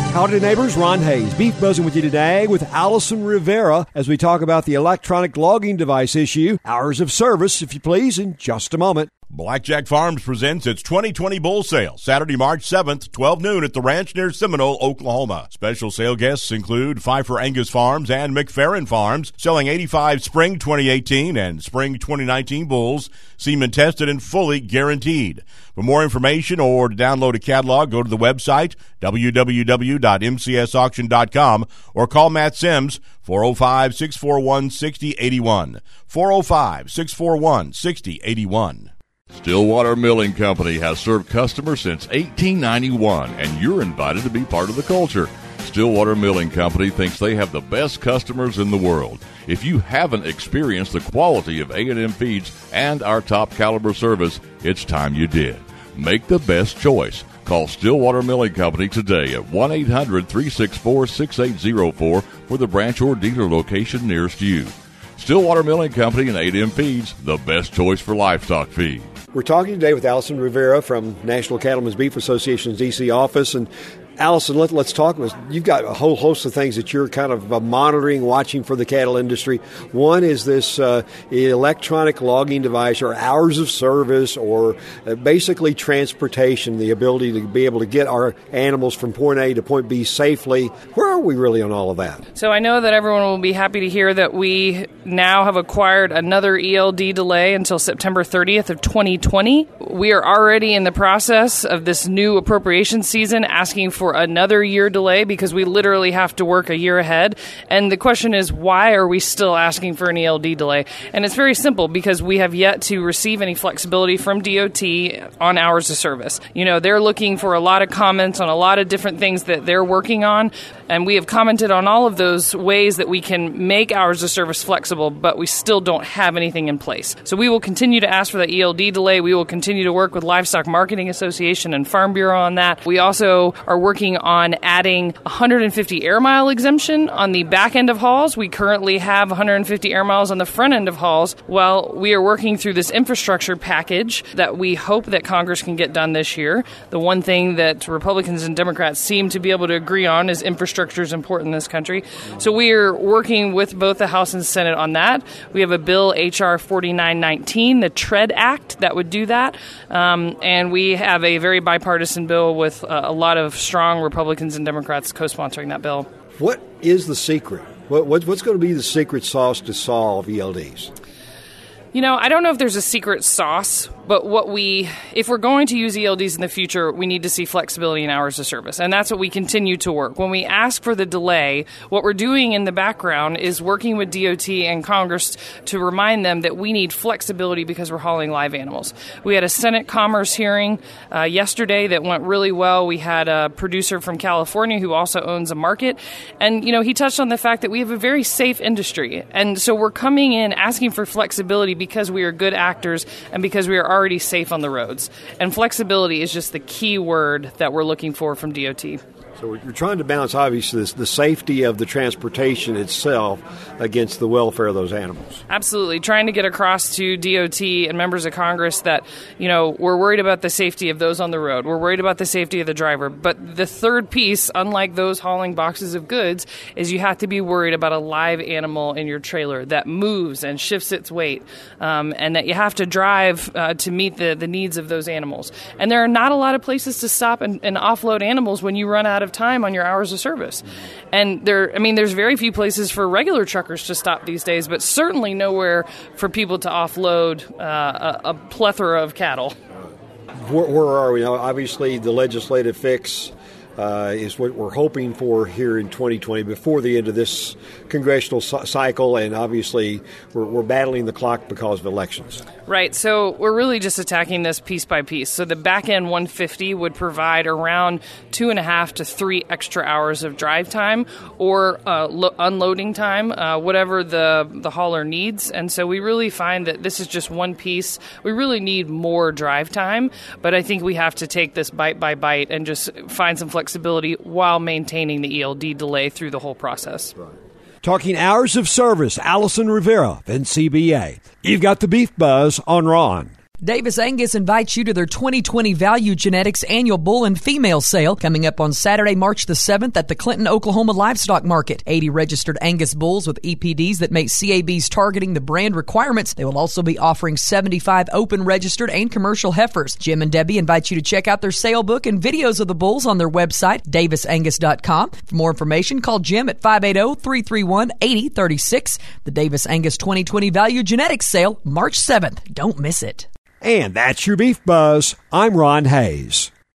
Howdy neighbors, Ron Hayes, Beef Buzzing with you today with Allison Rivera as we talk about the electronic logging device issue. Hours of service, if you please, in just a moment. Blackjack Farms presents its 2020 Bull Sale, Saturday, March 7th, 12 noon at the ranch near Seminole, Oklahoma. Special sale guests include Pfeiffer Angus Farms and McFerrin Farms, selling 85 Spring 2018 and Spring 2019 bulls, semen tested and fully guaranteed. For more information or to download a catalog, go to the website, www.mcsauction.com, or call Matt Sims, 405-641-6081, 405-641-6081. Stillwater Milling Company has served customers since 1891, and you're invited to be part of the culture. Stillwater Milling Company thinks they have the best customers in the world. If you haven't experienced the quality of A&M feeds and our top caliber service, it's time you did. Make the best choice. Call Stillwater Milling Company today at 1-800-364-6804 for the branch or dealer location nearest you. Stillwater Milling Company and A&M Feeds, the best choice for livestock feed. We're talking today with Allison Rivera from National Cattlemen's Beef Association's D.C. office. And Allison, let's talk. You've got a whole host of things that you're kind of monitoring, watching for the cattle industry. One is this electronic logging device, or hours of service, or basically transportation, the ability to be able to get our animals from point A to point B safely. Where are we really on all of that? So I know that everyone will be happy to hear that we now have acquired another ELD delay until September 30th of 2020. We are already in the process of this new appropriation season asking for another year delay because we literally have to work a year ahead. And the question is, why are we still asking for an ELD delay? And it's very simple, because we have yet to receive any flexibility from DOT on hours of service. You know, they're looking for a lot of comments on a lot of different things that they're working on, and we have commented on all of those ways that we can make hours of service flexible, but we still don't have anything in place. So we will continue to ask for the ELD delay. We will continue to work with Livestock Marketing Association and Farm Bureau on that. We also are working on adding 150 air mile exemption on the back end of hauls. We currently have 150 air miles on the front end of hauls. Well, we are working through this infrastructure package that we hope that Congress can get done this year. The one thing that Republicans and Democrats seem to be able to agree on is infrastructure is important in this country. So we are working with both the House and Senate on that. We have a bill, H.R. 4919, the TREAD Act, that would do that. And we have a very bipartisan bill with a lot of strong Republicans and Democrats co-sponsoring that bill. What is the secret? What's going to be the secret sauce to solve ELDs? You know, I don't know if there's a secret sauce, but if we're going to use ELDs in the future, we need to see flexibility in hours of service. And that's what we continue to work. When we ask for the delay, what we're doing in the background is working with DOT and Congress to remind them that we need flexibility because we're hauling live animals. We had a Senate Commerce hearing yesterday that went really well. We had a producer from California who also owns a market. And, you know, he touched on the fact that we have a very safe industry. And so we're coming in asking for flexibility because we are good actors and because we are already safe on the roads. And flexibility is just the key word that we're looking for from DOT. So you're trying to balance, obviously, the safety of the transportation itself against the welfare of those animals. Absolutely. Trying to get across to DOT and members of Congress that, you know, we're worried about the safety of those on the road. We're worried about the safety of the driver. But the third piece, unlike those hauling boxes of goods, is you have to be worried about a live animal in your trailer that moves and shifts its weight, and that you have to drive to meet the needs of those animals. And there are not a lot of places to stop and offload animals when you run out of time on your hours of service. And there's very few places for regular truckers to stop these days, but certainly nowhere for people to offload a plethora of cattle. Where are we now? Obviously, the legislative fix is what we're hoping for here in 2020 before the end of this congressional cycle, and obviously we're battling the clock because of elections. Right, so we're really just attacking this piece by piece. So the back end 150 would provide around 2.5 to 3 extra hours of drive time or unloading time, whatever the hauler needs. And so we really find that this is just one piece. We really need more drive time, but I think we have to take this bite by bite and just find some flexibility while maintaining the ELD delay through the whole process. Right. Talking hours of service, Allison Rivera, NCBA. You've got the Beef Buzz on Ron. Davis Angus invites you to their 2020 Value Genetics annual bull and female sale coming up on Saturday, March the 7th at the Clinton, Oklahoma Livestock Market. 80 registered Angus bulls with EPDs that make CAB's targeting the brand requirements. They will also be offering 75 open registered and commercial heifers. Jim and Debbie invite you to check out their sale book and videos of the bulls on their website, davisangus.com. For more information, call Jim at 580-331-8036. The Davis Angus 2020 Value Genetics sale, March 7th. Don't miss it. And that's your Beef Buzz. I'm Ron Hayes.